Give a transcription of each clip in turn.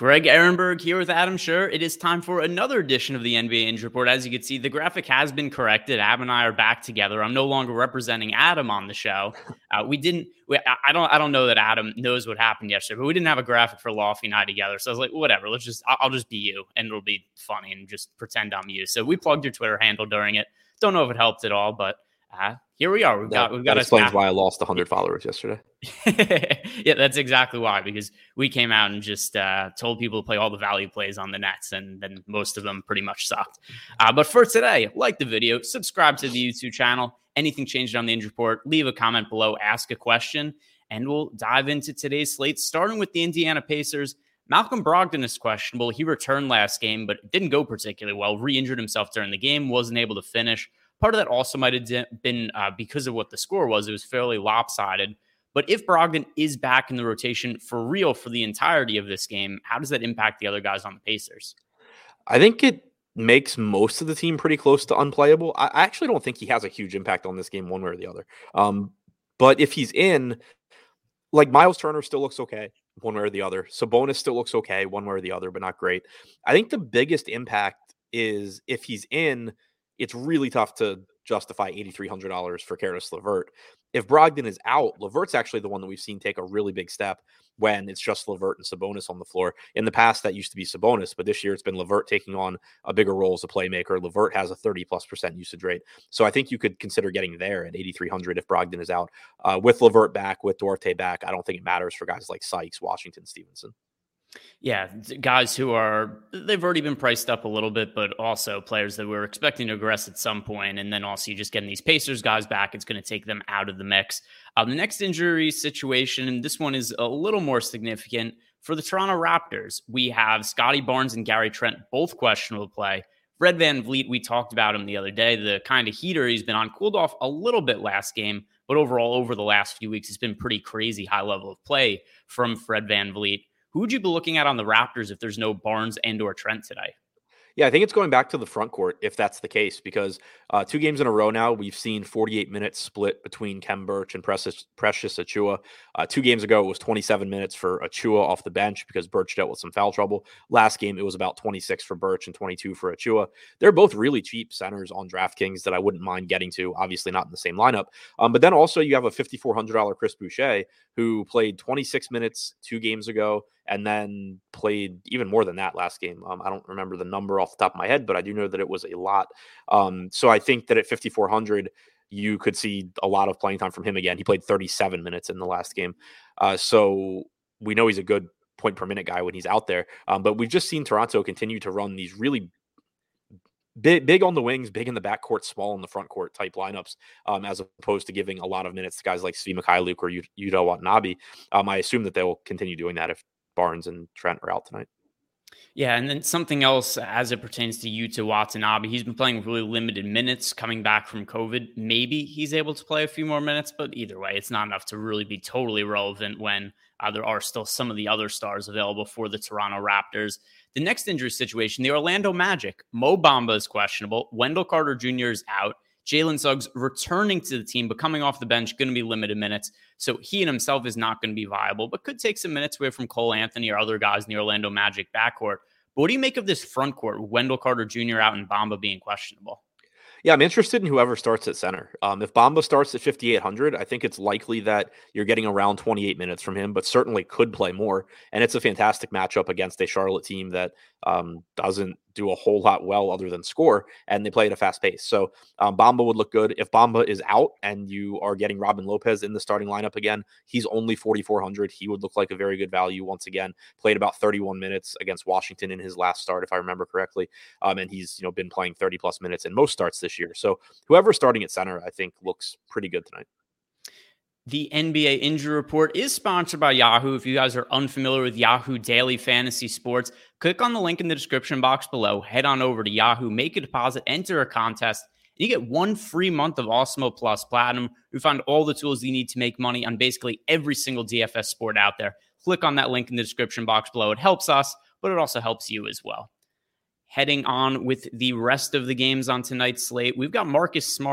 Greg Ehrenberg here with Adam Scher. It is time for another edition of the NBA Injury Report. As you can see, the graphic has been corrected. Adam and I are back together. I'm no longer representing Adam on the show. I don't know that Adam knows what happened yesterday, but we didn't have a graphic for Lofty and I together. So I was like, whatever, I'll just be you, and it'll be funny and just pretend I'm you. So we plugged your Twitter handle during it. Don't know if it helped at all, but here we are. That explains why I lost 100 followers yesterday. Yeah, that's exactly why, because we came out and just told people to play all the value plays on the Nets, and then most of them pretty much sucked. But for today, like the video, subscribe to the YouTube channel. Anything changed on the injury report, leave a comment below, ask a question, and we'll dive into today's slate, starting with the Indiana Pacers. Malcolm Brogdon is questionable. He returned last game, but didn't go particularly well. Re-injured himself during the game, wasn't able to finish. Part of that also might have been because of what the score was. It was fairly lopsided. But if Brogdon is back in the rotation for real for the entirety of this game, how does that impact the other guys on the Pacers? I think it makes most of the team pretty close to unplayable. I actually don't think he has a huge impact on this game one way or the other. But if he's in, like, Miles Turner still looks okay one way or the other. Sabonis still looks okay one way or the other, but not great. I think the biggest impact is if he's in, it's really tough to justify $8,300 for Caris LeVert. If Brogdon is out, LeVert's actually the one that we've seen take a really big step when it's just LeVert and Sabonis on the floor. In the past, that used to be Sabonis, but this year it's been LeVert taking on a bigger role as a playmaker. LeVert has a 30+% usage rate. So I think you could consider getting there at $8,300 if Brogdon is out. With LeVert back, with Duarte back, I don't think it matters for guys like Sykes, Washington, Stevenson. Yeah, guys who they've already been priced up a little bit, but also players that we're expecting to regress at some point. And then also you just getting these Pacers guys back, it's going to take them out of the mix. The next injury situation, and this one is a little more significant for the Toronto Raptors. We have Scotty Barnes and Gary Trent, both questionable to play. Fred VanVleet, we talked about him the other day, the kind of heater he's been on, cooled off a little bit last game, but overall over the last few weeks, it's been pretty crazy high level of play from Fred VanVleet. Who would you be looking at on the Raptors if there's no Barnes and or Trent today? Yeah, I think it's going back to the front court if that's the case, because 2 games in a row now, we've seen 48 minutes split between Khem Birch and Precious Achiuwa. 2 games ago, it was 27 minutes for Achiuwa off the bench because Birch dealt with some foul trouble. Last game, it was about 26 for Birch and 22 for Achiuwa. They're both really cheap centers on DraftKings that I wouldn't mind getting to, obviously not in the same lineup. But then also you have a $5,400 Chris Boucher who played 26 minutes 2 games ago and then played even more than that last game. I don't remember the number off the top of my head, but I do know that it was a lot. So I think that at 5,400, you could see a lot of playing time from him again. He played 37 minutes in the last game. So we know he's a good point per minute guy when he's out there. But we've just seen Toronto continue to run these really big on the wings, big in the backcourt, small in the front court type lineups, as opposed to giving a lot of minutes to guys like Svi Mykhailiuk or Yuta Watanabe. I assume that they'll continue doing that if Barnes and Trent are out tonight. Yeah, and then something else as it pertains to Yuta Watanabe, he's been playing really limited minutes coming back from COVID. Maybe he's able to play a few more minutes, but either way, it's not enough to really be totally relevant when there are still some of the other stars available for the Toronto Raptors. The next injury situation, the Orlando Magic. Mo Bamba is questionable. Wendell Carter Jr. is out. Jalen Suggs returning to the team, but coming off the bench, going to be limited minutes. So he in himself is not going to be viable, but could take some minutes away from Cole Anthony or other guys in the Orlando Magic backcourt. But what do you make of this front court, Wendell Carter Jr. out and Bamba being questionable? Yeah, I'm interested in whoever starts at center. If Bamba starts at 5,800, I think it's likely that you're getting around 28 minutes from him, but certainly could play more. And it's a fantastic matchup against a Charlotte team that doesn't do a whole lot well other than score, and they play at a fast pace. So Bamba would look good. If Bamba is out and you are getting Robin Lopez in the starting lineup again, he's only 4,400. He would look like a very good value once again. Played about 31 minutes against Washington in his last start, if I remember correctly. And he's been playing 30+ minutes in most starts this year. So whoever's starting at center, I think, looks pretty good tonight. The NBA Injury Report is sponsored by Yahoo. If you guys are unfamiliar with Yahoo Daily Fantasy Sports, click on the link in the description box below. Head on over to Yahoo, make a deposit, enter a contest, and you get 1 free month of Awesemo Plus Platinum. You find all the tools you need to make money on basically every single DFS sport out there. Click on that link in the description box below. It helps us, but it also helps you as well. Heading on with the rest of the games on tonight's slate, we've got Marcus Smart.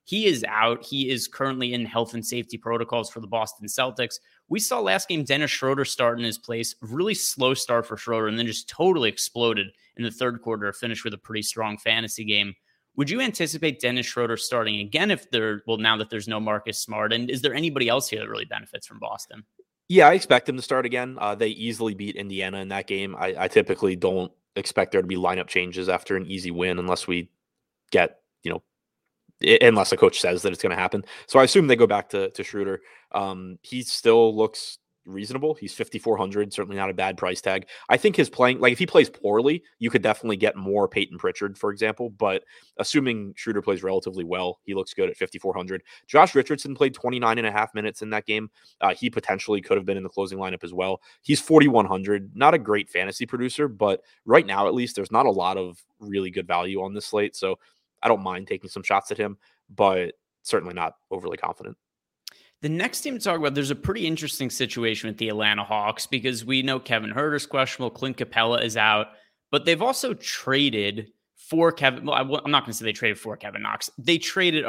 He is out. He is currently in health and safety protocols for the Boston Celtics. We saw last game Dennis Schroeder start in his place. Really slow start for Schroeder, and then just totally exploded in the third quarter, finished with a pretty strong fantasy game. Would you anticipate Dennis Schroeder starting again now that there's no Marcus Smart? And is there anybody else here that really benefits from Boston? Yeah, I expect him to start again. They easily beat Indiana in that game. I typically don't expect there to be lineup changes after an easy win unless we get, unless a coach says that it's going to happen. So I assume they go back to Schroeder. He still looks reasonable. He's 5,400, certainly not a bad price tag. I think his playing, like if he plays poorly, you could definitely get more Peyton Pritchard, for example. But assuming Schroeder plays relatively well, he looks good at 5,400. Josh Richardson played 29.5 minutes in that game. He potentially could have been in the closing lineup as well. He's 4,100, not a great fantasy producer, but right now, at least, there's not a lot of really good value on this slate. So I don't mind taking some shots at him, but certainly not overly confident. The next team to talk about, there's a pretty interesting situation with the Atlanta Hawks because we know Kevin Huerter's questionable, Clint Capella is out, but they've also traded for Kevin. Well, I'm not going to say they traded for Kevin Knox. They traded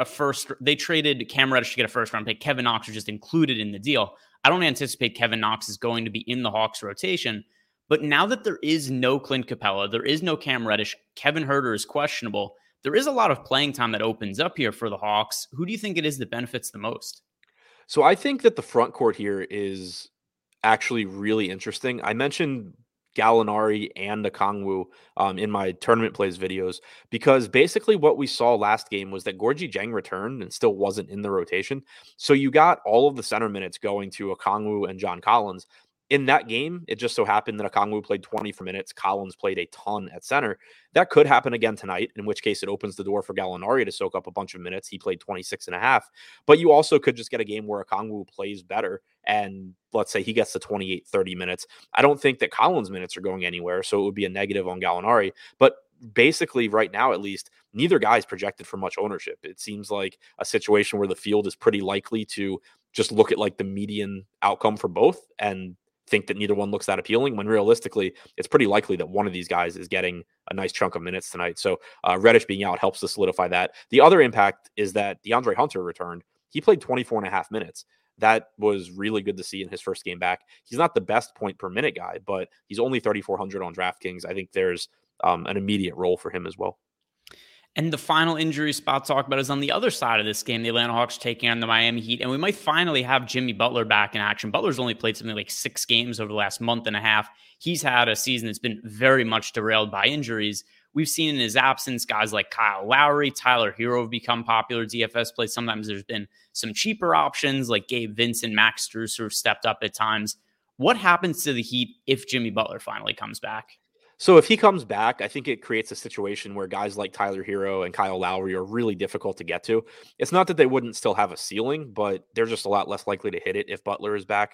Cam Reddish to get a first round pick. Kevin Knox was just included in the deal. I don't anticipate Kevin Knox is going to be in the Hawks rotation, but now that there is no Clint Capella, there is no Cam Reddish, Kevin Huerter is questionable. There is a lot of playing time that opens up here for the Hawks. Who do you think it is that benefits the most? So I think that the front court here is actually really interesting. I mentioned Gallinari and Okongwu in my tournament plays videos because basically what we saw last game was that Gorgui Dieng returned and still wasn't in the rotation. So you got all of the center minutes going to Okongwu and John Collins. In that game, it just so happened that Okongwu played 24 minutes. Collins played a ton at center. That could happen again tonight, in which case it opens the door for Gallinari to soak up a bunch of minutes. He played 26.5. But you also could just get a game where Okongwu plays better, and let's say he gets to 28, 30 minutes. I don't think that Collins' minutes are going anywhere, so it would be a negative on Gallinari. But basically, right now at least, neither guy is projected for much ownership. It seems like a situation where the field is pretty likely to just look at like the median outcome for both and think that neither one looks that appealing, when realistically it's pretty likely that one of these guys is getting a nice chunk of minutes tonight. So Reddish being out helps to solidify that. The other impact is that DeAndre Hunter returned. He played 24.5 minutes. That was really good to see in his first game back. He's not the best point per minute guy, but he's only 3,400 on DraftKings. I think there's an immediate role for him as well. And the final injury spot to talk about is on the other side of this game, the Atlanta Hawks taking on the Miami Heat. And we might finally have Jimmy Butler back in action. Butler's only played something like 6 games over the last month and a half. He's had a season that's been very much derailed by injuries. We've seen in his absence guys like Kyle Lowry, Tyler Hero have become popular DFS plays. Sometimes there's been some cheaper options like Gabe Vincent, Max Strus who have stepped up at times. What happens to the Heat if Jimmy Butler finally comes back? So if he comes back, I think it creates a situation where guys like Tyler Hero and Kyle Lowry are really difficult to get to. It's not that they wouldn't still have a ceiling, but they're just a lot less likely to hit it if Butler is back.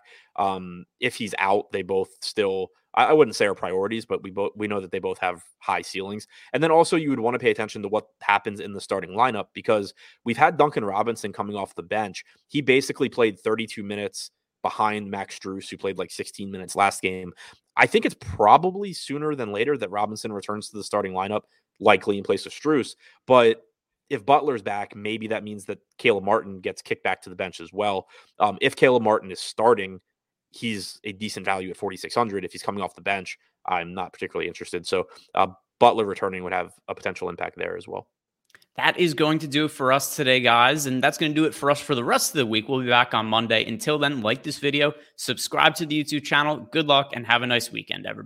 If he's out, they both still, I wouldn't say are priorities, but we know that they both have high ceilings. And then also you would want to pay attention to what happens in the starting lineup, because we've had Duncan Robinson coming off the bench. He basically played 32 minutes behind Max Strus, who played like 16 minutes last game. I think it's probably sooner than later that Robinson returns to the starting lineup, likely in place of Strus. But if Butler's back, maybe that means that Caleb Martin gets kicked back to the bench as well. If Caleb Martin is starting, he's a decent value at 4,600. If he's coming off the bench, I'm not particularly interested. So Butler returning would have a potential impact there as well. That is going to do it for us today, guys. And that's going to do it for us for the rest of the week. We'll be back on Monday. Until then, like this video, subscribe to the YouTube channel. Good luck and have a nice weekend, everybody.